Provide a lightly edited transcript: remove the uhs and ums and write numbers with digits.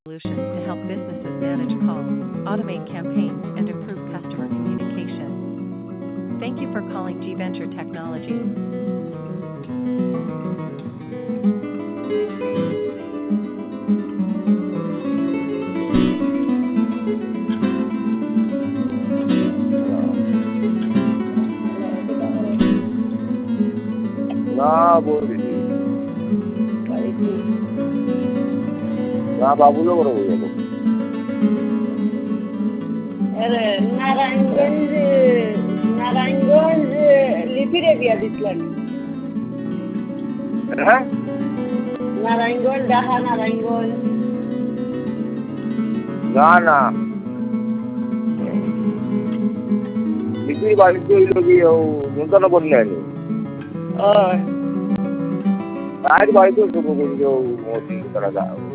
solutions to help businesses manage calls, automate campaigns, and improve customer communication. Thank you for calling G Venture Technologies. ना बोल दीजिए ना बाबू लोग रहो ये लोग अरे नारायणगंज नारायणगंज लिपिरे दिया दिसला हैं नारायणगंज डाहा नारायणगंज ना लिखी बात तो ये लोग ये नूतन बनने हैं आज भाई तो सुबह को जो मोदी की तरह